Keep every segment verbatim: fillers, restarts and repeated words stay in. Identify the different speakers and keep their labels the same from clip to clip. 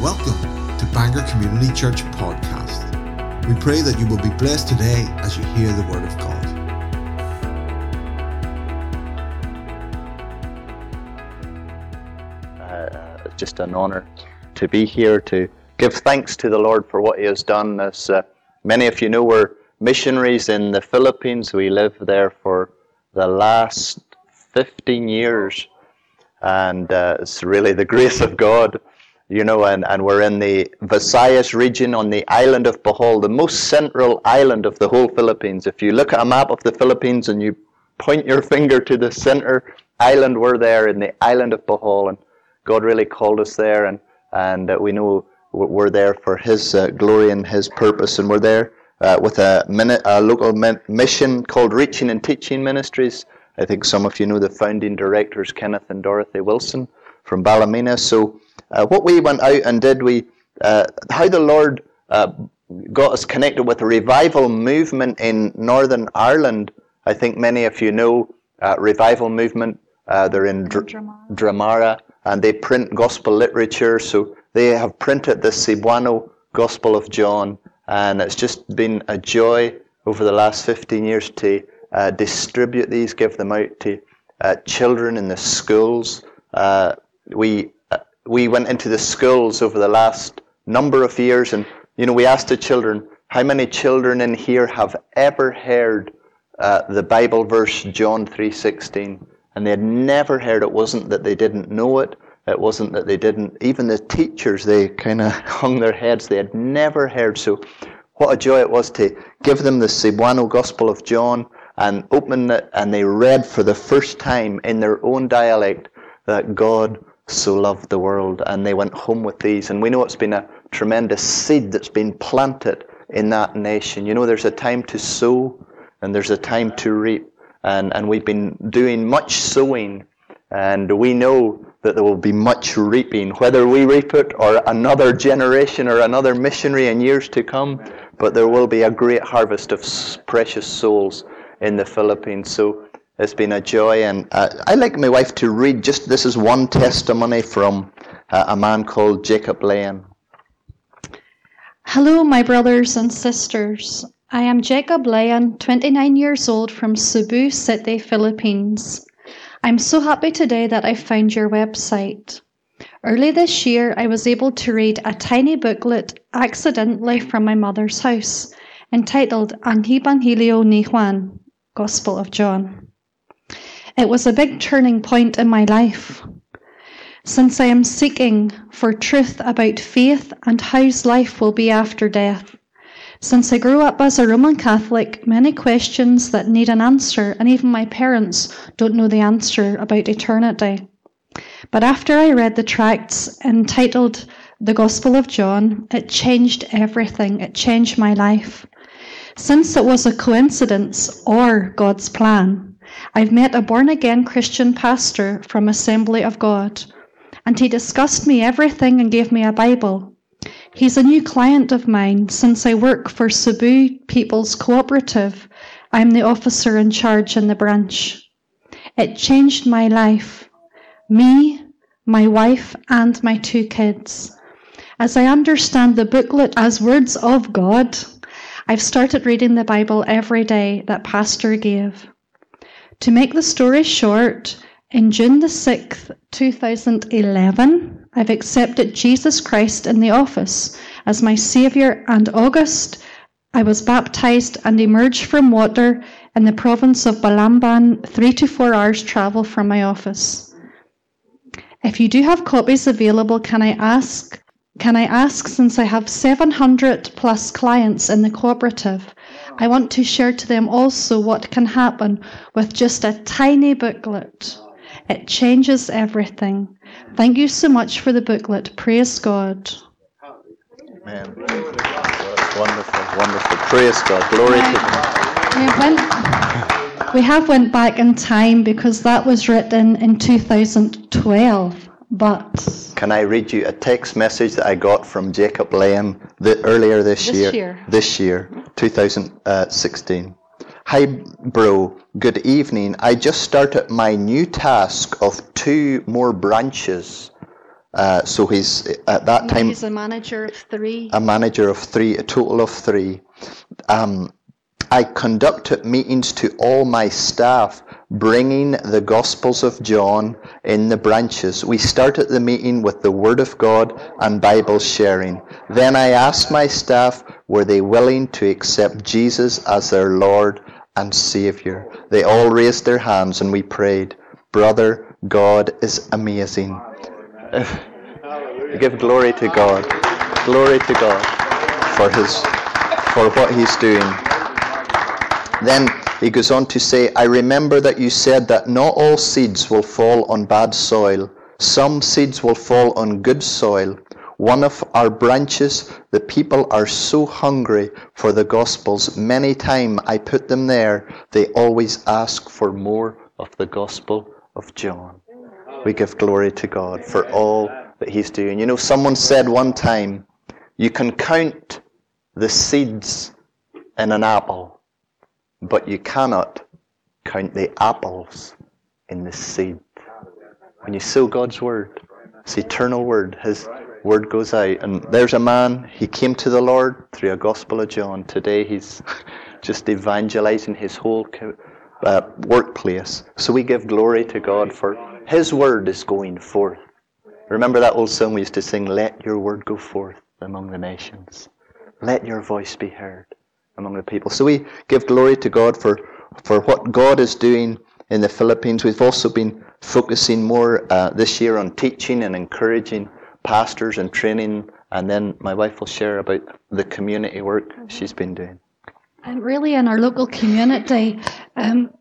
Speaker 1: Welcome to Bangor Community Church Podcast. We pray that you will be blessed today as you hear the Word of God.
Speaker 2: Uh, it's just an honour to be here to give thanks to the Lord for what He has done. As uh, many of you know, we're missionaries in the Philippines. We lived there for the last fifteen years, and uh, it's really the grace of God. You know, and, and we're in the Visayas region on the island of Bohol, the most central island of the whole Philippines. If you look at a map of the Philippines and you point your finger to the center island, we're there in the island of Bohol, and God really called us there, and, and uh, we know we're there for His uh, glory and His purpose, and we're there uh, with a, mini- a local min- mission called Reaching and Teaching Ministries. I think some of you know the founding directors, Kenneth and Dorothy Wilson from Ballymena. So Uh, what we went out and did, we uh, how the Lord uh, got us connected with a revival movement in Northern Ireland. I think many of you know uh, revival movement. Uh, they're in Dr- Dramara. Dramara, and they print gospel literature. So they have printed the Cebuano Gospel of John, and it's just been a joy over the last fifteen years to uh, distribute these, give them out to uh, children in the schools. Uh, we We went into the schools over the last number of years, and you know, we asked the children, how many children in here have ever heard uh, the Bible verse John three sixteen? And they had never heard. It wasn't that they didn't know it. It wasn't that they didn't. Even the teachers, they kind of hung their heads. They had never heard. So what a joy it was to give them the Cebuano Gospel of John and open it, and they read for the first time in their own dialect that God so loved the world, and they went home with these. And we know it's been a tremendous seed that's been planted in that nation. You know, there's a time to sow and there's a time to reap, and and we've been doing much sowing, and we know that there will be much reaping, whether we reap it or another generation or another missionary in years to come. But there will be a great harvest of precious souls in the Philippines. So it's been a joy, and uh, I like my wife to read. Just this is one testimony from uh, a man called Jacob Lane.
Speaker 3: Hello, my brothers and sisters. I am Jacob Lane, twenty-nine years old, from Cebu City, Philippines. I'm so happy today that I found your website. Early this year, I was able to read a tiny booklet accidentally from my mother's house entitled Ang Ebanghelyo ni Juan, Gospel of John. It was a big turning point in my life, since I am seeking for truth about faith and how life will be after death. Since I grew up as a Roman Catholic, many questions that need an answer, and even my parents don't know the answer about eternity. But after I read the tracts entitled The Gospel of John, it changed everything. It changed my life. Since it was a coincidence or God's plan, I've met a born-again Christian pastor from Assembly of God, and he discussed me everything and gave me a Bible. He's a new client of mine since I work for Cebu People's Cooperative. I'm the officer in charge in the branch. It changed my life, me, my wife, and my two kids. As I understand the booklet as words of God, I've started reading the Bible every day that Pastor gave. To make the story short, in June the sixth, two thousand eleven, I've accepted Jesus Christ in the office as my Saviour, and August, I was baptized and emerged from water in the province of Balamban, three to four hours travel from my office. If you do have copies available, can I ask, can I ask, since I have seven hundred plus clients in the cooperative, I want to share to them also what can happen with just a tiny booklet. It changes everything. Thank you so much for the booklet. Praise God.
Speaker 2: Amen. Wonderful, wonderful. Praise God. Glory to God.
Speaker 3: We went, we have went back in time because that was written in two thousand twelve. But
Speaker 2: can I read you a text message that I got from Jacob Lane the, earlier this,
Speaker 3: this
Speaker 2: year?
Speaker 3: year?
Speaker 2: This year, two thousand sixteen. Hi, bro. Good evening. I just started my new task of two more branches Uh, so he's at that
Speaker 3: No,
Speaker 2: time
Speaker 3: he's a manager of three.
Speaker 2: a manager of three, a total of three. Um, I conducted meetings to all my staff, bringing the Gospels of John in the branches. We started the meeting with the Word of God and Bible sharing. Then I asked my staff, were they willing to accept Jesus as their Lord and Savior? They all raised their hands and we prayed. Brother, God is amazing. Give glory to God. Glory to God for his for what he's doing. Then he goes on to say, I remember that you said that not all seeds will fall on bad soil. Some seeds will fall on good soil. One of our branches, the people are so hungry for the Gospels. Many times I put them there, they always ask for more of the Gospel of John. We give glory to God for all that he's doing. You know, someone said one time, you can count the seeds in an apple, but you cannot count the apples in the seed. When you sow God's word, it's eternal word. His word goes out. And there's a man, he came to the Lord through a Gospel of John. Today he's just evangelizing his whole uh, workplace. So we give glory to God for his word is going forth. Remember that old song we used to sing, let your word go forth among the nations. Let your voice be heard among the people. So we give glory to God for, for what God is doing in the Philippines. We've also been focusing more uh, this year on teaching and encouraging pastors and training. And then my wife will share about the community work she's been doing.
Speaker 3: And really in our local community, um,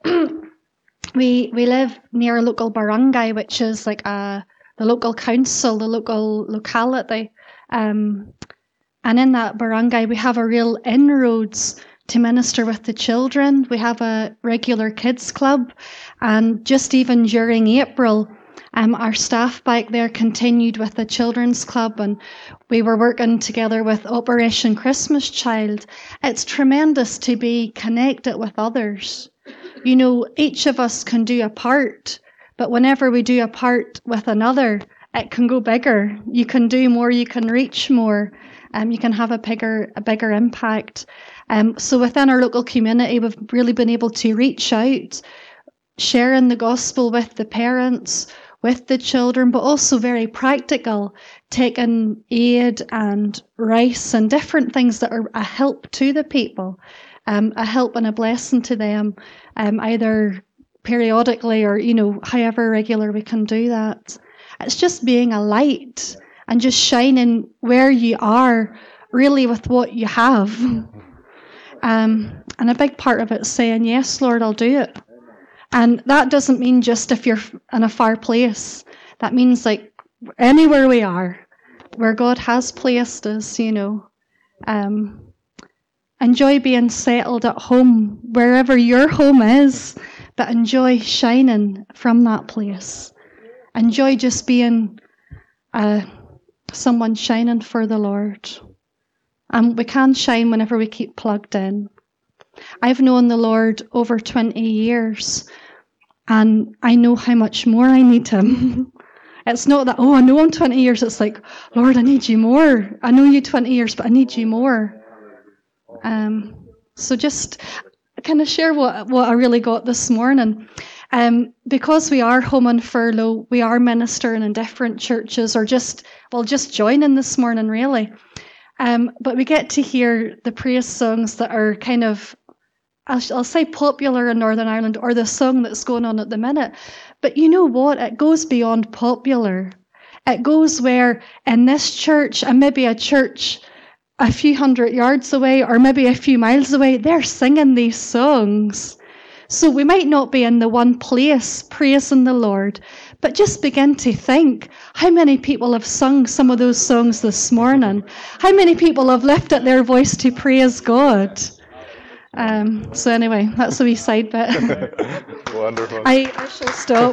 Speaker 3: we we live near a local barangay, which is like a, the local council, the local locality. Um, and in that barangay, we have a real inroads to minister with the children. We have a regular kids club. And just even during April, um, our staff back there continued with the children's club, and we were working together with Operation Christmas Child. It's tremendous to be connected with others. You know, each of us can do a part, but whenever we do a part with another, it can go bigger. You can do more, you can reach more, um, you can have a bigger, a bigger impact. Um, so within our local community, we've really been able to reach out, sharing the gospel with the parents, with the children, but also very practical, taking aid and rice and different things that are a help to the people, um, a help and a blessing to them, um, either periodically or, you know, however regular we can do that. It's just being a light and just shining where you are, really with what you have. Um, and a big part of it is saying, yes, Lord, I'll do it. And that doesn't mean just if you're in a far place. That means like anywhere we are, where God has placed us, you know. Um, enjoy being settled at home, wherever your home is, but enjoy shining from that place. Enjoy just being uh, someone shining for the Lord. And we can shine whenever we keep plugged in. I've known the Lord over twenty years, and I know how much more I need him. It's not that, oh, I know him twenty years. It's like, Lord, I need you more. I know you twenty years, but I need you more. Um, so just kind of share what, what I really got this morning. Um, because we are home on furlough, we are ministering in different churches, or just, well, just joining this morning, really. Um, but we get to hear the praise songs that are kind of, I'll, I'll say popular in Northern Ireland, or the song that's going on at the minute. But you know what? It goes beyond popular. It goes where in this church, and maybe a church a few hundred yards away, or maybe a few miles away, they're singing these songs. So we might not be in the one place praising the Lord, but just begin to think, how many people have sung some of those songs this morning? How many people have lifted their voice to praise God? Um, so anyway, that's a wee side bit.
Speaker 2: Wonderful.
Speaker 3: I, I shall stop.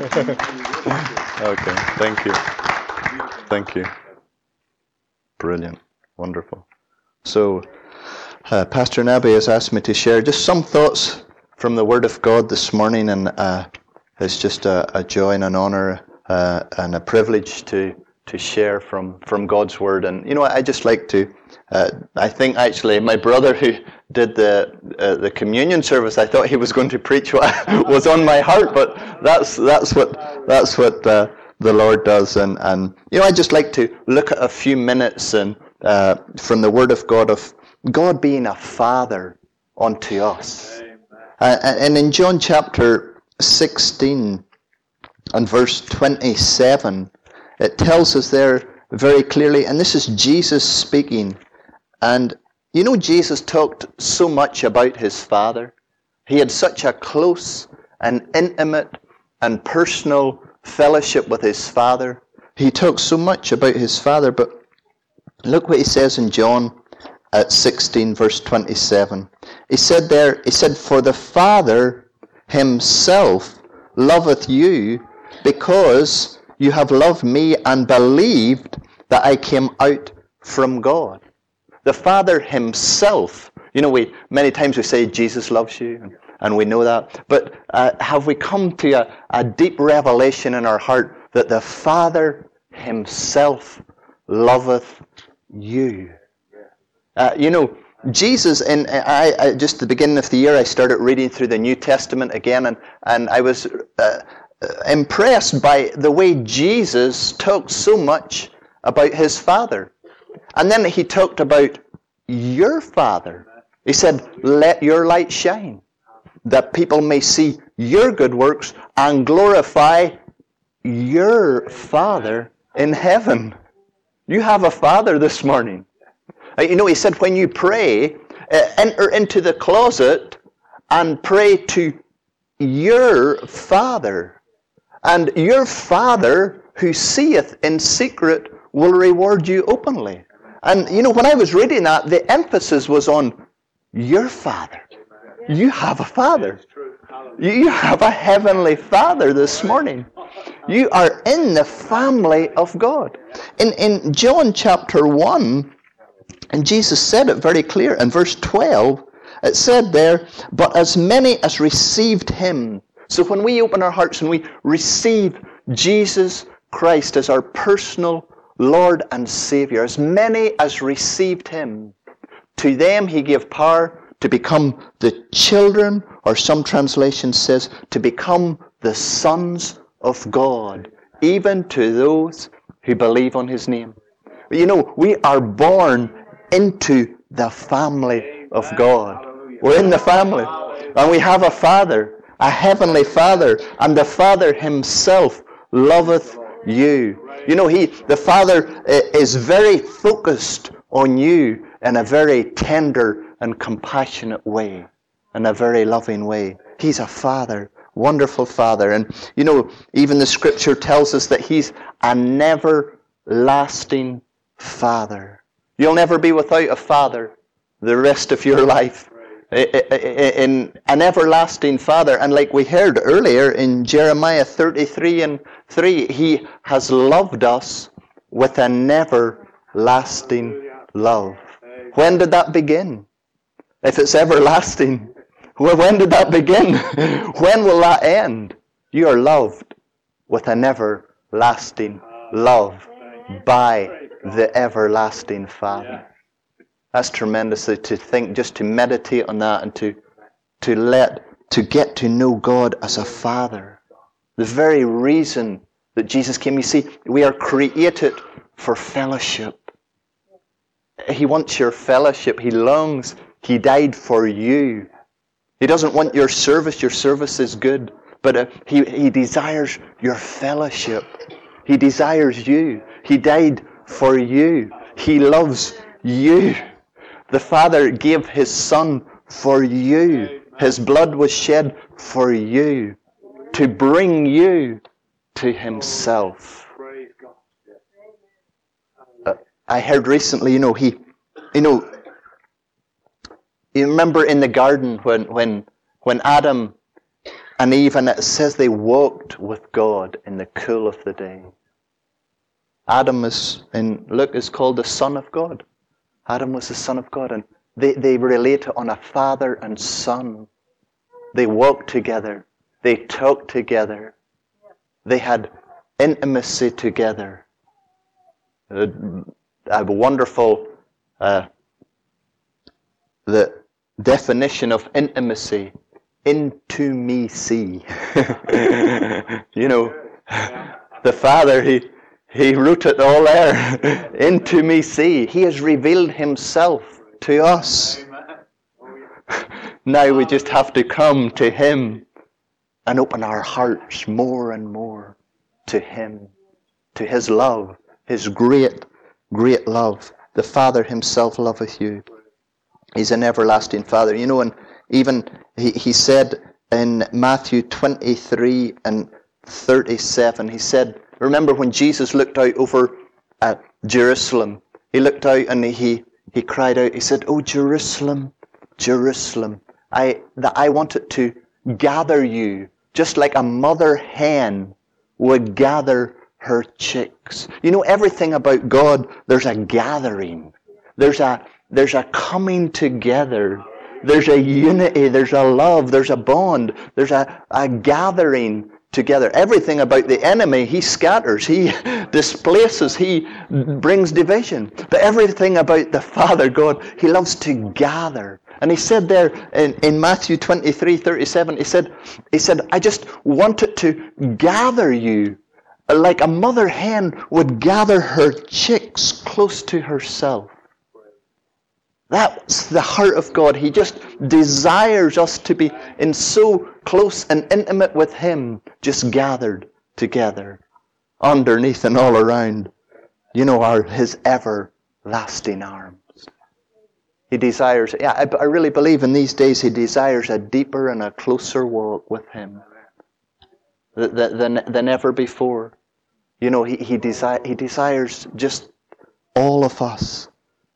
Speaker 2: Okay, thank you. Thank you. Brilliant. Wonderful. So, uh, Pastor Nabi has asked me to share just some thoughts from the Word of God this morning, and uh, it's just a, a joy and an honour uh, and a privilege to to share from, from God's Word. And, you know, I just like to, uh, I think actually my brother who did the uh, the communion service, I thought he was going to preach what was on my heart, but that's that's what that's what uh, the Lord does. And, and, you know, I just like to look at a few minutes and uh, from the Word of God, of God being a Father unto us. Uh, and in John chapter sixteen and verse twenty-seven, it tells us there very clearly, and this is Jesus speaking, and you know Jesus talked so much about his Father. He had such a close and intimate and personal fellowship with his Father. He talked so much about his Father, but look what he says in John at sixteen verse twenty-seven. He said there, he said, "For the Father himself loveth you, because you have loved me and believed that I came out from God." The Father himself, you know, we many times we say Jesus loves you, and, and we know that, but uh, have we come to a, a deep revelation in our heart that the Father himself loveth you? Uh, you know, Jesus, in I, I just at the beginning of the year, I started reading through the New Testament again, and, and I was uh, impressed by the way Jesus talked so much about his Father. And then he talked about your Father. He said, "Let your light shine, that people may see your good works and glorify your Father in heaven." You have a Father this morning. You know, he said, when you pray, uh, enter into the closet and pray to your Father. And your Father who seeth in secret will reward you openly. And, you know, when I was reading that, the emphasis was on your Father. You have a Father. You have a heavenly Father this morning. You are in the family of God. In, in John chapter one, and Jesus said it very clear in verse twelve, it said there, "But as many as received him." So when we open our hearts and we receive Jesus Christ as our personal Lord and Savior, as many as received him, to them he gave power to become the children, or some translation says, to become the sons of God, even to those who believe on his name. You know, we are born into the family of God. We're in the family. And we have a Father, a heavenly Father, and the Father himself loveth you. You know, he, the Father is very focused on you in a very tender and compassionate way, in a very loving way. He's a Father, wonderful Father. And, you know, even the Scripture tells us that he's a never-lasting Father. You'll never be without a Father the rest of your life. In an everlasting Father. And like we heard earlier in Jeremiah thirty-three and three, he has loved us with a never-lasting love. When did that begin? If it's everlasting, well, when did that begin? When will that end? You are loved with a never-lasting love by the everlasting Father. That's tremendous to think, just to meditate on that, and to to let to get to know God as a Father. The very reason that Jesus came. You see, we are created for fellowship. He wants your fellowship. He longs. He died for you. He doesn't want your service. Your service is good, but uh, he he desires your fellowship. He desires you. He died for you. He loves you. The Father gave his Son for you. His blood was shed for you, to bring you to himself. Uh, I heard recently, you know, he, you know, you remember in the garden when when when Adam and Eve, and it says they walked with God in the cool of the day. Adam is, in Luke, is called the Son of God. Adam was the Son of God, and they, they relate on a father and son. They walked together. They talked together. They had intimacy together. Uh, a wonderful uh, the definition of intimacy. Into me see. You know, the Father, he he wrote it all there. Into me see. He has revealed himself to us. Now we just have to come to him and open our hearts more and more to him, to his love, his great, great love. The Father himself loveth you. He's an everlasting Father. You know, and even he, he said in Matthew twenty-three and thirty-seven, he said, remember when Jesus looked out over at Jerusalem, he looked out and he, he cried out, he said, "Oh Jerusalem, Jerusalem, I, that I wanted to gather you just like a mother hen would gather her chicks." You know, everything about God, there's a gathering. There's a there's a coming together. There's a unity. There's a love. There's a bond. There's a, a gathering together. Everything about the enemy, he scatters. He displaces. He brings division. But everything about the Father God, he loves to gather. And he said there in, in Matthew twenty-three thirty-seven, he said, he said, I just wanted to gather you like a mother hen would gather her chicks close to herself. That's the heart of God. He just desires us to be in so close and intimate with him, just gathered together, underneath and all around, you know, our his everlasting arms. He desires, yeah, I, I really believe in these days he desires a deeper and a closer walk with him than, than, than ever before. You know, he, he, desi- he desires just all of us.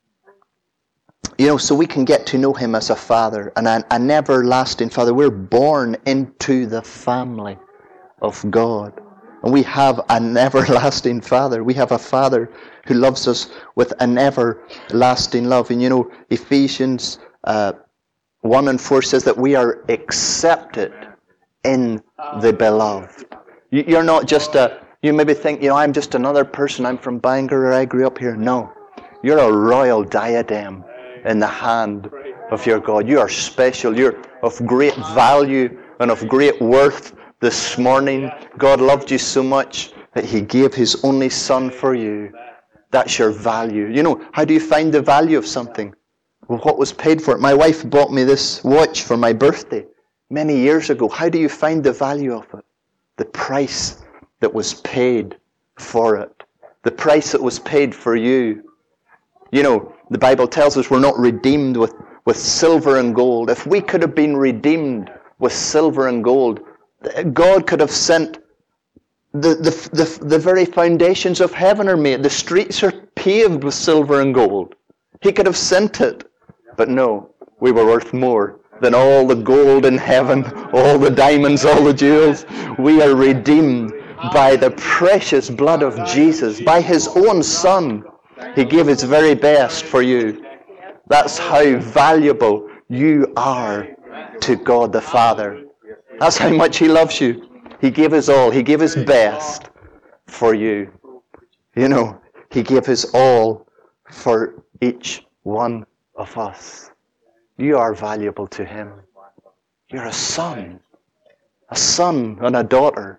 Speaker 2: You know, so we can get to know him as a Father, and an, an everlasting Father. We're born into the family of God. And we have an everlasting Father. We have a Father who loves us with an everlasting love. And you know, Ephesians uh, one and four says that we are accepted in the Beloved. You're not just a, you maybe think, you know, I'm just another person. I'm from Bangor, or I grew up here. No. You're a royal diadem in the hand of your God. You are special. You're of great value and of great worth this morning. God loved you so much that he gave his only Son for you. That's your value. You know, how do you find the value of something? Well, what was paid for it? My wife bought me this watch for my birthday many years ago. How do you find the value of it? The price that was paid for it. The price that was paid for you. You know, the Bible tells us we're not redeemed with, with silver and gold. If we could have been redeemed with silver and gold, God could have sent the, the, the, the very foundations of heaven are made. The streets are paved with silver and gold. He could have sent it. But no, we were worth more than all the gold in heaven, all the diamonds, all the jewels. We are redeemed by the precious blood of Jesus, by his own Son. He gave his very best for you. That's how valuable you are to God the Father. That's how much he loves you. He gave his all. He gave his best for you. You know, he gave his all for each one of us. You are valuable to him. You're a son. A son and a daughter.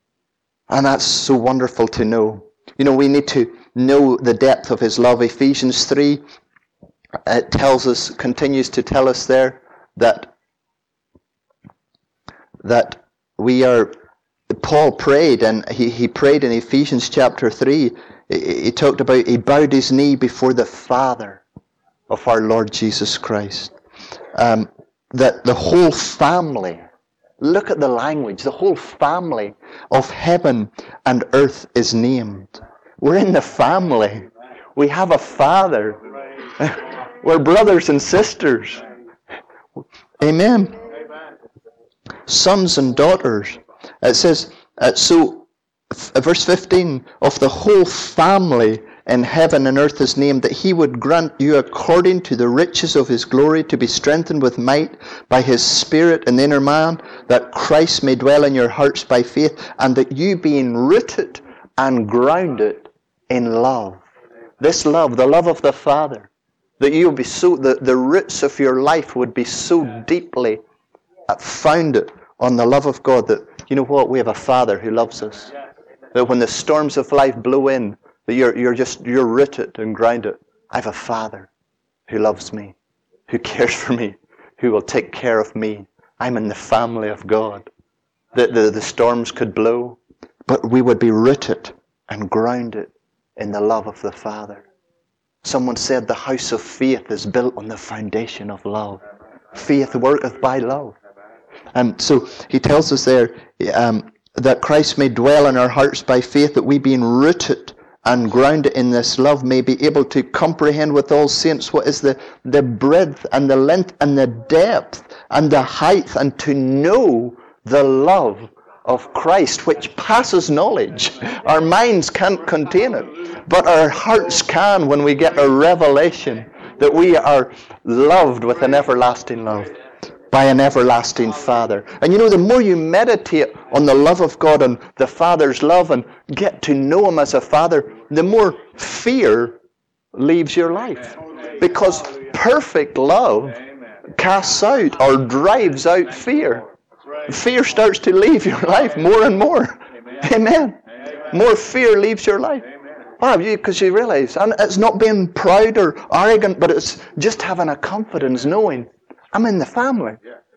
Speaker 2: And that's so wonderful to know. You know, we need to know the depth of his love. Ephesians three, it tells us, continues to tell us there that that we are, Paul prayed, and he, he prayed in Ephesians chapter three, he, he talked about, he bowed his knee before the Father of our Lord Jesus Christ. Um, that the whole family, look at the language, the whole family of heaven and earth is named. We're in the family. We have a Father. We're brothers and sisters. Amen. Sons and daughters. It says, uh, so, f- verse fifteen, of the whole family in heaven and earth is named, that he would grant you according to the riches of his glory to be strengthened with might by his Spirit in the inner man, that Christ may dwell in your hearts by faith, and that you being rooted and grounded in love. This love, the love of the Father, that you would be so, the, the roots of your life would be so deeply founded on the love of God that, you know what, we have a Father who loves us. That when the storms of life blow in, that you're, you're just, you're rooted and grounded. I have a Father who loves me, who cares for me, who will take care of me. I'm in the family of God. The, the, the storms could blow, but we would be rooted and grounded in the love of the Father. Someone said the house of faith is built on the foundation of love. Faith worketh by love. Um, so he tells us there um, that Christ may dwell in our hearts by faith, that we being rooted and grounded in this love may be able to comprehend with all saints what is the, the breadth and the length and the depth and the height, and to know the love of Christ, which passes knowledge. Our minds can't contain it, but our hearts can when we get a revelation that we are loved with an everlasting love by an everlasting Father. And you know, the more you meditate on the love of God and the Father's love and get to know Him as a Father, the more fear leaves your life. Because perfect love casts out or drives out fear. Fear starts to leave your life more and more. Amen. More fear leaves your life. Why? Because you realize, and it's not being proud or arrogant, but it's just having a confidence knowing I'm in the family.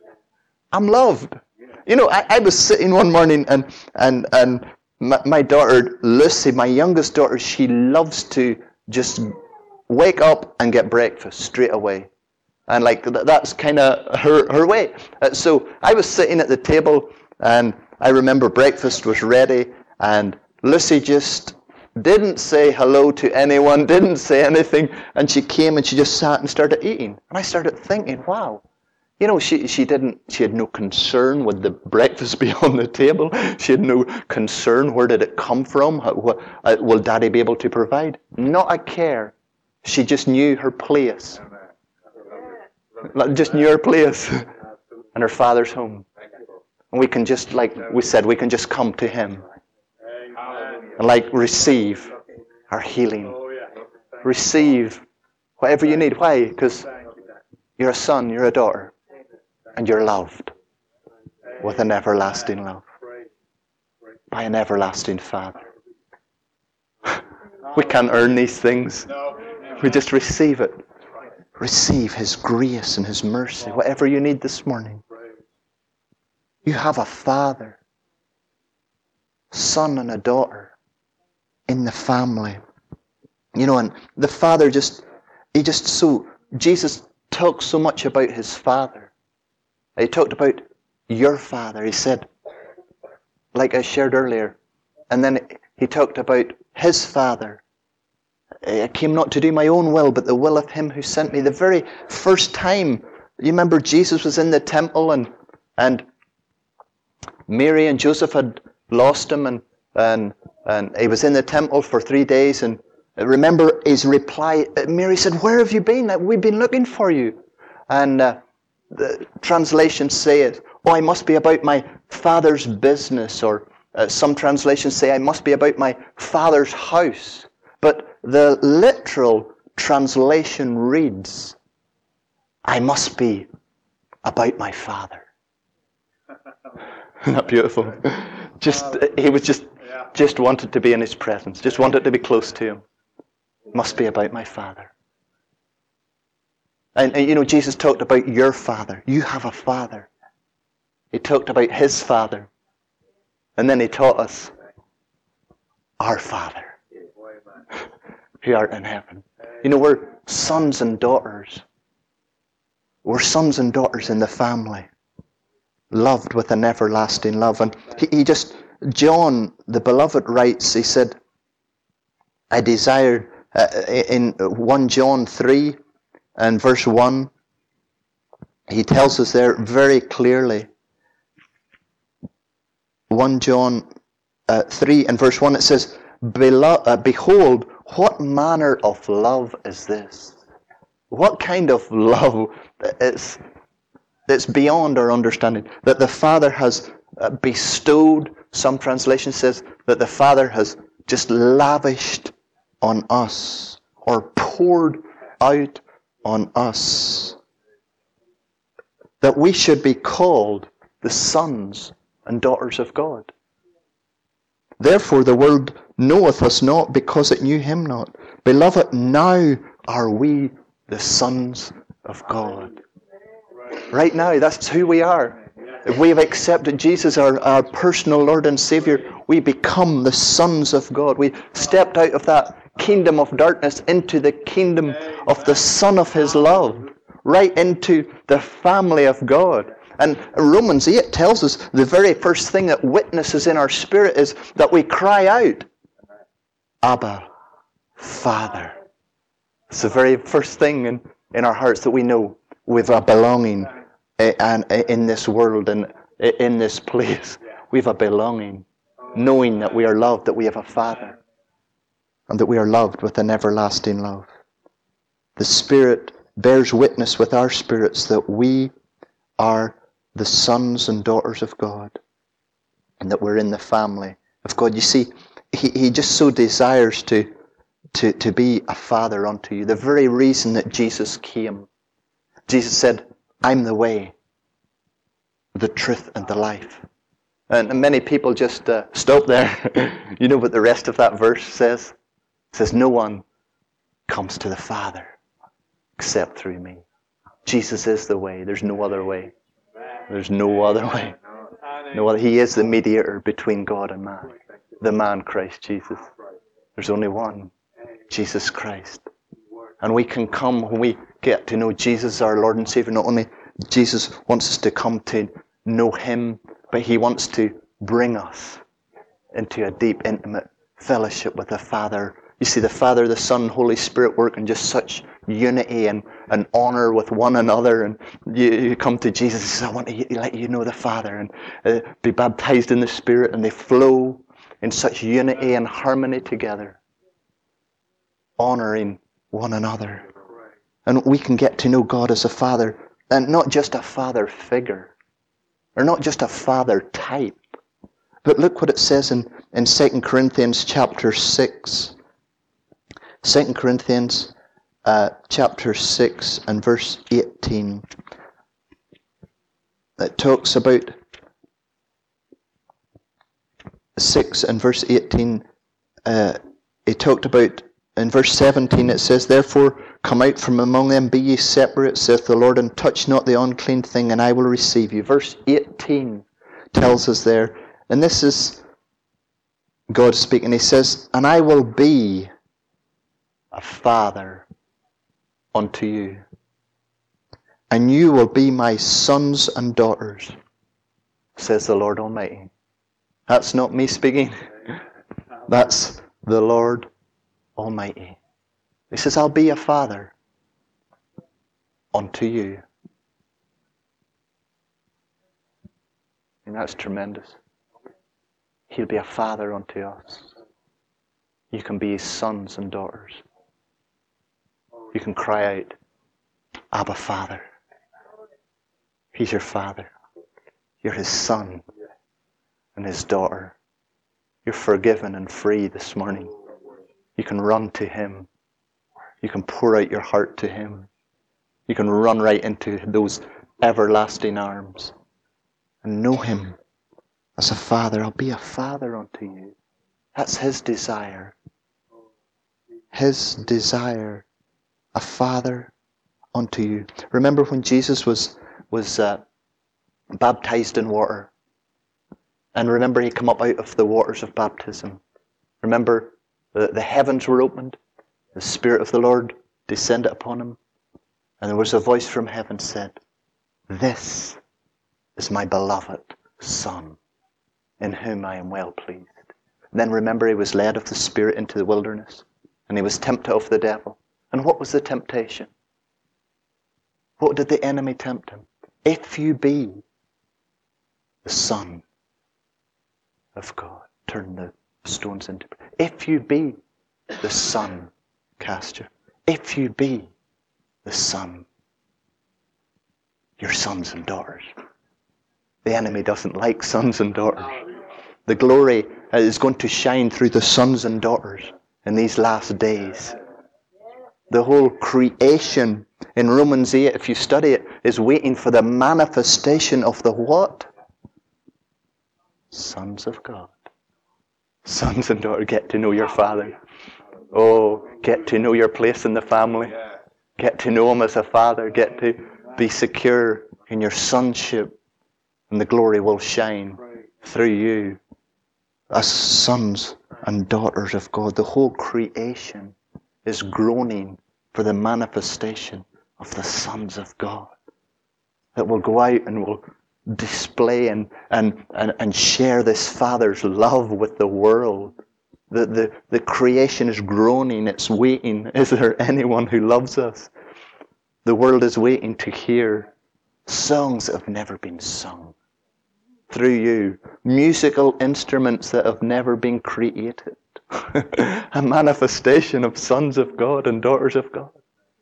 Speaker 2: I'm loved. You know, I, I was sitting one morning and and and my, my daughter Lucy, my youngest daughter, she loves to just wake up and get breakfast straight away. And like that's kind of her, her way. Uh, so I was sitting at the table and I remember breakfast was ready and Lucy just didn't say hello to anyone, didn't say anything, and she came and she just sat and started eating. And I started thinking, wow, you know, she she didn't, she had no concern with the breakfast be on the table. She had no concern, where did it come from? How, what, uh, will Daddy be able to provide? Not a care. She just knew her place. Just knew her place. And her Father's home. And we can just, like we said, we can just come to Him. And like receive our healing. Receive whatever you need. Why? Because you're a son, you're a daughter. And you're loved with an everlasting love. By an everlasting Father. We can't earn these things. We just receive it. Receive His grace and His mercy. Whatever you need this morning. You have a Father, son and a daughter in the family. You know, and the Father just, He just so, Jesus talked so much about His Father. He talked about your Father. He said, like I shared earlier, and then He talked about His Father. I came not to do my own will, but the will of Him who sent me. The very first time, you remember Jesus was in the temple and and Mary and Joseph had lost Him, and and and He was in the temple for three days. And remember His reply, Mary said, "Where have you been? We've been looking for you." And uh, the translations say it, "Oh, I must be about my Father's business," or uh, some translations say, "I must be about my Father's house." But the literal translation reads, "I must be about my Father." Isn't that beautiful? Just he was just just wanted to be in His presence, just wanted to be close to Him. Must be about my Father. And, and you know, Jesus talked about your Father. You have a Father. He talked about His Father. And then He taught us our Father, who art in heaven. You know, we're sons and daughters. We're sons and daughters in the family, loved with an everlasting love. And he, he just, John, the beloved, writes, he said, I desired, uh, in First John three and verse one, he tells us there very clearly, First John uh, three and verse one, it says, Belo- uh, Behold, what manner of love is this? What kind of love is it's beyond our understanding, that the Father has bestowed. Some translation says that the Father has just lavished on us. or poured out on us, that we should be called the sons and daughters of God. Therefore the world knoweth us not, because it knew him not. Beloved, now are we the sons of God. Right now, that's who we are. If we have accepted Jesus, our, our personal Lord and Savior, we become the sons of God. We stepped out of that kingdom of darkness into the kingdom of the Son of His love, right into the family of God. And Romans eight tells us the very first thing that witnesses in our spirit is that we cry out, Abba, Father. It's the very first thing in, in our hearts that we know we've a belonging and in this world and in this place. We have a belonging, knowing that we are loved, that we have a Father, and that we are loved with an everlasting love. The Spirit bears witness with our spirits that we are the sons and daughters of God, and that we're in the family of God. You see, He, he just so desires to, to, to be a Father unto you. The very reason that Jesus came. Jesus said, I'm the way, the truth, and the life. And many people just uh, stop there. You know what the rest of that verse says? It says, no one comes to the Father except through me. Jesus is the way. There's no other way. There's no other way. No other. He is the mediator between God and man. The man, Christ Jesus. There's only one, Jesus Christ. And we can come when we get to know Jesus, our Lord and Savior. Not only Jesus wants us to come to know Him, but He wants to bring us into a deep, intimate fellowship with the Father. You see, the Father, the Son, Holy Spirit work in just such unity and, and honor with one another. And you, you come to Jesus and say, I want to let you know the Father, and uh, be baptized in the Spirit, and they flow in such unity and harmony together, honoring one another. And we can get to know God as a Father, and not just a Father figure, or not just a Father type. But look what it says in, in Second Corinthians chapter six. Second Corinthians uh, chapter six and verse eighteen. It talks about six and verse eighteen. Uh, it talked about, in verse seventeen it says, therefore come out from among them, be ye separate, saith the Lord, and touch not the unclean thing, and I will receive you. Verse eighteen tells us there, and this is God speaking. He says, and I will be a father unto you, and you will be my sons and daughters, says the Lord Almighty. That's not me speaking. That's the Lord Almighty. He says, I'll be a father unto you. And that's tremendous. He'll be a father unto us. You can be His sons and daughters. You can cry out, Abba, Father. He's your Father. You're His son and His daughter. You're forgiven and free this morning. You can run to Him. You can pour out your heart to Him. You can run right into those everlasting arms and know Him as a Father. I'll be a father unto you. That's His desire. His desire. A father unto you. Remember when Jesus was was uh, baptized in water, and remember He came up out of the waters of baptism. Remember the, the heavens were opened, the Spirit of the Lord descended upon Him, and there was a voice from heaven said, this is my beloved Son, in whom I am well pleased. And then remember He was led of the Spirit into the wilderness, and He was tempted of the devil. And what was the temptation? What did the enemy tempt Him? If you be the Son of God, turn the stones into bread. If you be the Son, cast you. If you be the Son, you're sons and daughters. The enemy doesn't like sons and daughters. The glory is going to shine through the sons and daughters in these last days. The whole creation in Romans eight, if you study it, is waiting for the manifestation of the what? Sons of God. Sons and daughters, get to know your Father. Oh, get to know your place in the family. Get to know Him as a Father. Get to be secure in your sonship. And the glory will shine through you as sons and daughters of God. The whole creation is groaning for the manifestation of the sons of God that will go out and will display and, and, and, and share this Father's love with the world. The, the, the creation is groaning, it's waiting. Is there anyone who loves us? The world is waiting to hear songs that have never been sung through you. Musical instruments that have never been created. A manifestation of sons of God and daughters of God.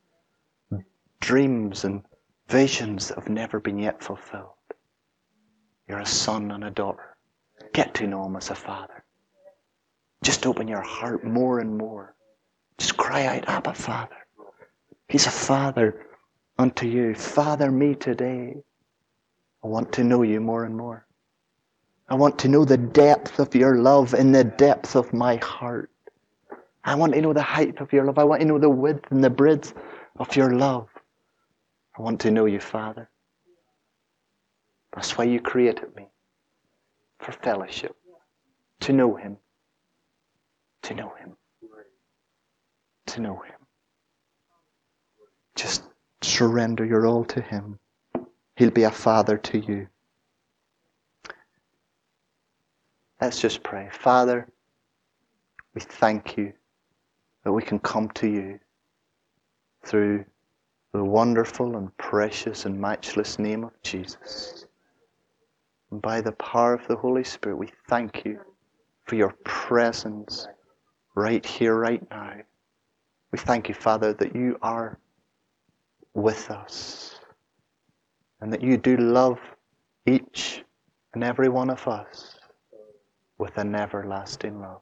Speaker 2: Dreams and visions that have never been yet fulfilled. You're a son and a daughter. Get to know Him as a Father. Just open your heart more and more. Just cry out, Abba, Father. He's a Father unto you. Father me today. I want to know you more and more. I want to know the depth of your love in the depth of my heart. I want to know the height of your love. I want to know the width and the breadth of your love. I want to know you, Father. That's why you created me. For fellowship. To know Him. To know Him. To know Him. Just surrender your all to Him. He'll be a Father to you. Let's just pray. Father, we thank you that we can come to you through the wonderful and precious and matchless name of Jesus. And by the power of the Holy Spirit, we thank you for your presence right here, right now. We thank you, Father, that you are with us and that you do love each and every one of us with an everlasting love.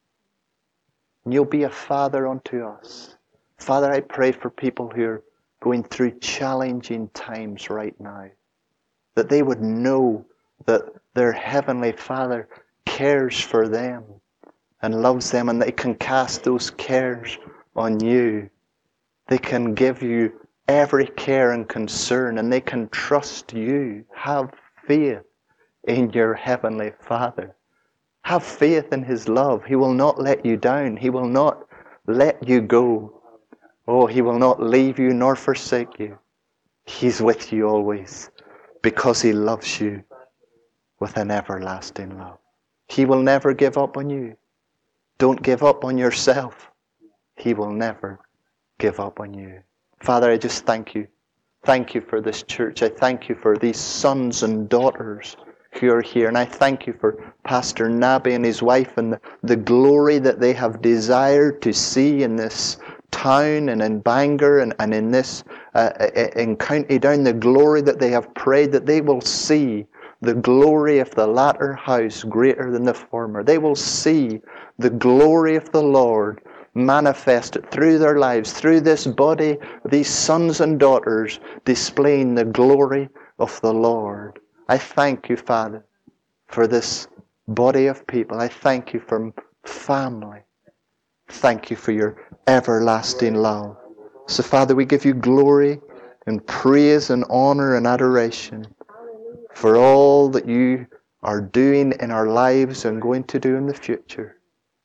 Speaker 2: And you'll be a Father unto us. Father, I pray for people who are going through challenging times right now, that they would know that their Heavenly Father cares for them and loves them, and they can cast those cares on you. They can give you every care and concern, and they can trust you. Have faith in your Heavenly Father. Have faith in His love. He will not let you down. He will not let you go. Oh, He will not leave you nor forsake you. He's with you always because He loves you with an everlasting love. He will never give up on you. Don't give up on yourself. He will never give up on you. Father, I just thank you. Thank you for this church. I thank you for these sons and daughters who are here. And I thank you for Pastor Nabby and his wife and the, the glory that they have desired to see in this town and in Bangor and, and in this uh, in County Down, the glory that they have prayed that they will see the glory of the latter house greater than the former. They will see the glory of the Lord manifested through their lives, through this body, these sons and daughters displaying the glory of the Lord. I thank you, Father, for this body of people. I thank you for family. Thank you for your everlasting love. So, Father, we give you glory and praise and honor and adoration for all that you are doing in our lives and going to do in the future.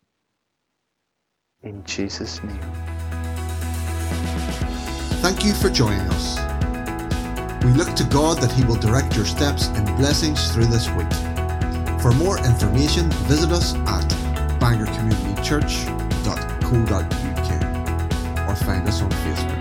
Speaker 2: In Jesus' name.
Speaker 1: Thank you for joining us. We look to God that He will direct your steps in blessings through this week. For more information, visit us at bangor community church dot co dot uk or find us on Facebook.